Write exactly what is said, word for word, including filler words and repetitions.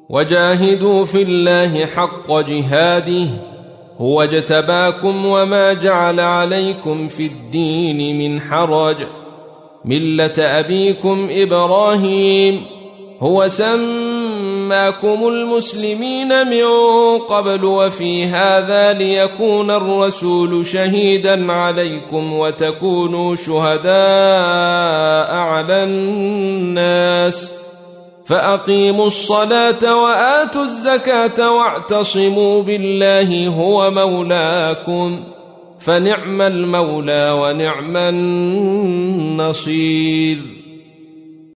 وجاهدوا في الله حق جهاده هو اجتباكم وما جعل عليكم في الدين من حرج ملة أبيكم إبراهيم هو سماكم المسلمين من قبل وفي هذا ليكون الرسول شهيدا عليكم وتكونوا شهداء على الناس فأقيموا الصلاة وآتوا الزكاة واعتصموا بالله هو مولاكم فنعم المولى ونعم النصير.